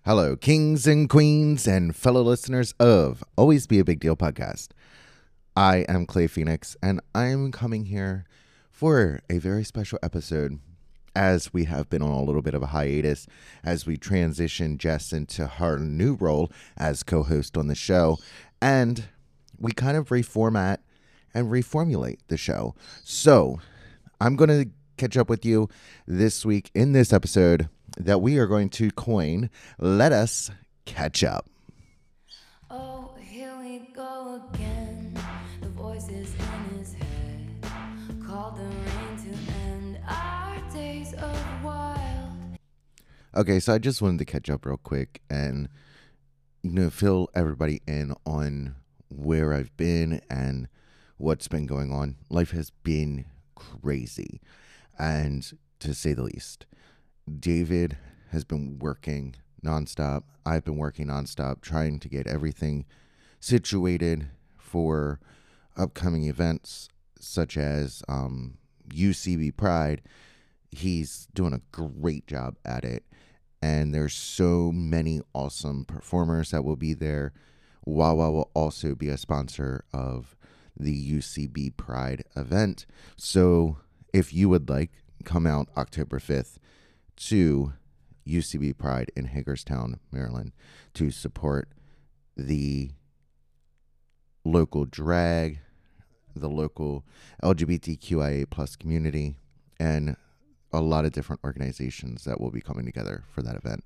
Hello, kings and queens and fellow listeners of Always Be a Big Deal podcast. I am Clay Phoenix, and I'm coming here for a very special episode as we have been on a little bit of a hiatus as we transition Jess into her new role as co-host on the show, and we kind of reformat and reformulate the show. So I'm going to catch up with you this week in this episode that we are going to coin Let Us Catch Up. Oh, here we go again. The voices in his head called the rain to end our days of wild. Okay, so I just wanted to catch up real quick and, fill everybody in on where I've been and what's been going on. Life has been crazy, and to say the least. David has been working nonstop. I've been working nonstop, trying to get everything situated for upcoming events such as UCB Pride. He's doing a great job at it, and there's so many awesome performers that will be there. Wawa will also be a sponsor of the UCB Pride event. So if you would like, come out October 5th to UCB Pride in Hagerstown, Maryland, to support the local drag, the local LGBTQIA plus community, and a lot of different organizations that will be coming together for that event.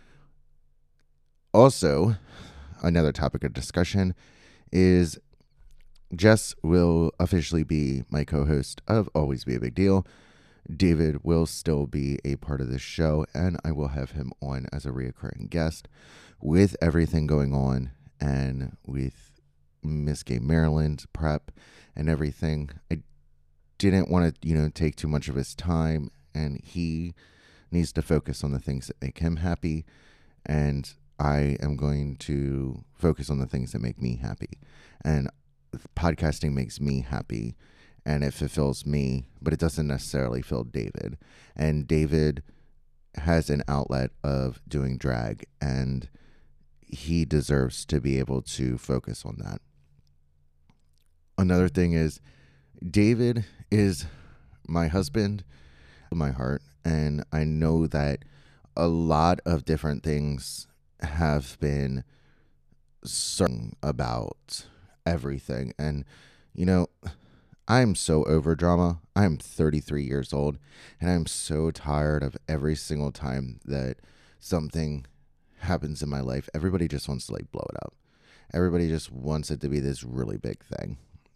Also, another topic of discussion is Jess will officially be my co-host of Always Be a Big Deal. David will still be a part of this show, and I will have him on as a reoccurring guest. With everything going on and with Miss Gay Maryland prep and everything, I didn't want to, take too much of his time, and he needs to focus on the things that make him happy, and I am going to focus on the things that make me happy. And podcasting makes me happy, and it fulfills me, but it doesn't necessarily fill David. And David has an outlet of doing drag, and he deserves to be able to focus on that. Another thing is, David is my husband, my heart, and I know that a lot of different things have been certain about everything. And, I'm so over drama. I'm 33 years old, and I'm so tired of every single time that something happens in my life. Everybody just wants to blow it up. Everybody just wants it to be this really big thing.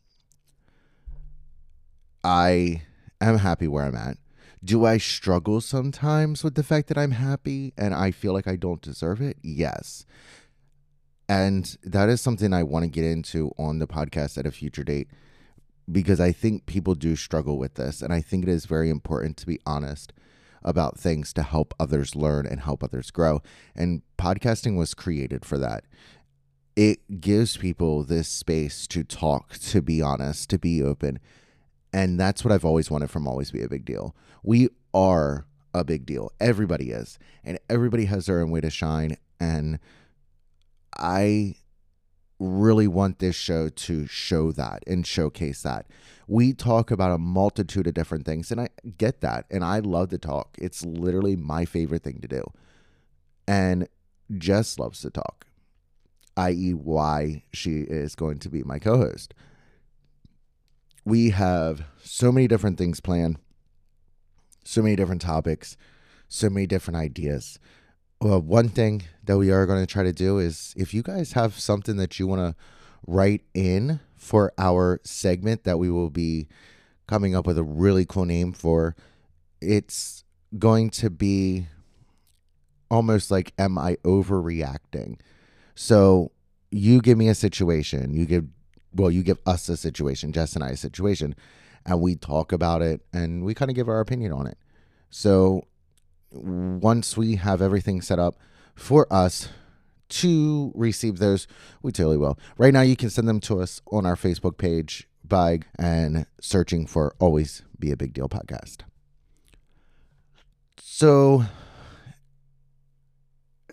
I am happy where I'm at. Do I struggle sometimes with the fact that I'm happy and I feel like I don't deserve it? Yes. And that is something I want to get into on the podcast at a future date, because I think people do struggle with this, and I think it is very important to be honest about things to help others learn and help others grow. And podcasting was created for that. It gives people this space to talk, to be honest, to be open. And that's what I've always wanted from Always Be a Big Deal. We are a big deal. Everybody is. And everybody has their own way to shine. And I really want this show to show that and showcase that. We talk about a multitude of different things, and I get that, and I love to talk. It's literally my favorite thing to do. And Jess loves to talk, i.e. why she is going to be my co-host. We have so many different things planned, so many different topics, so many different ideas. Well, one thing that we are going to try to do is, if you guys have something that you want to write in for our segment that we will be coming up with a really cool name for, it's going to be almost like, am I overreacting? So you give me a situation, you give us a situation, Jess and I a situation, and we talk about it and we kind of give our opinion on it. So once we have everything set up for us to receive those, we totally will. Right now, you can send them to us on our Facebook page by searching for Always Be a Big Deal podcast. So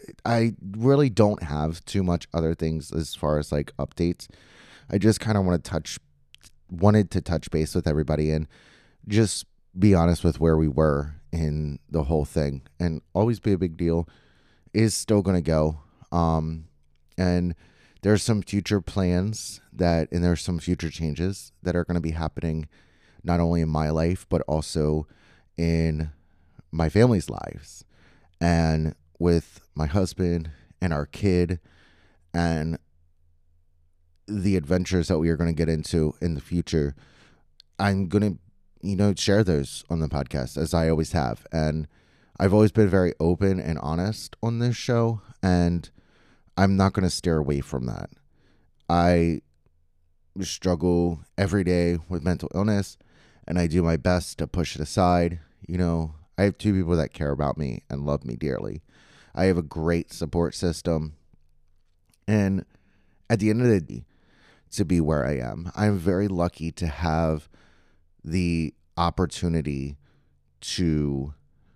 I really don't have too much other things as far as like updates. I just kind of wanted to touch base with everybody and just be honest with where we were in the whole thing. And Always Be a Big Deal is still going to go. And there's some future plans and there's some future changes that are going to be happening not only in my life, but also in my family's lives and with my husband and our kid and the adventures that we are going to get into in the future. I'm going to, share those on the podcast as I always have. And I've always been very open and honest on this show, and I'm not going to steer away from that. I struggle every day with mental illness, and I do my best to push it aside. I have 2 people that care about me and love me dearly. I have a great support system. And at the end of the day, to be where I am, I'm very lucky to have the opportunity to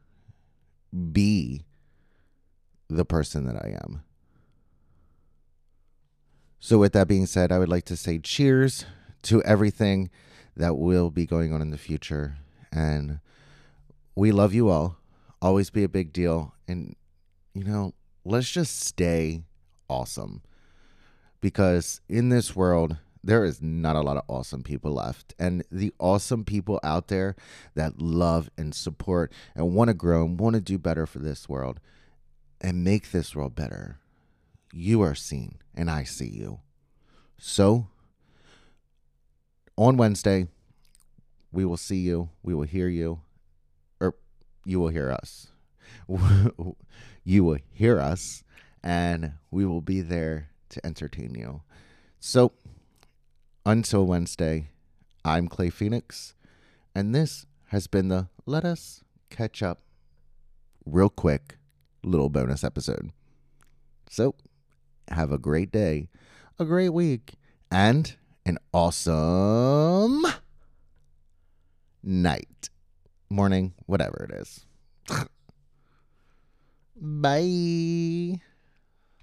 be the person that I am. So with that being said, I would like to say cheers to everything that will be going on in the future. And we love you all. Always be a big deal. And, let's just stay awesome. Because in this world, there is not a lot of awesome people left. And the awesome people out there that love and support and want to grow and want to do better for this world and make this world better, you are seen and I see you. So, on Wednesday, we will see you. We will hear you. Or you will hear us. You will hear us. And we will be there to entertain you. So, until Wednesday, I'm Clay Phoenix, and this has been the Let Us Catch Up real quick little bonus episode. So, have a great day, a great week, and an awesome night, morning, whatever it is. Bye.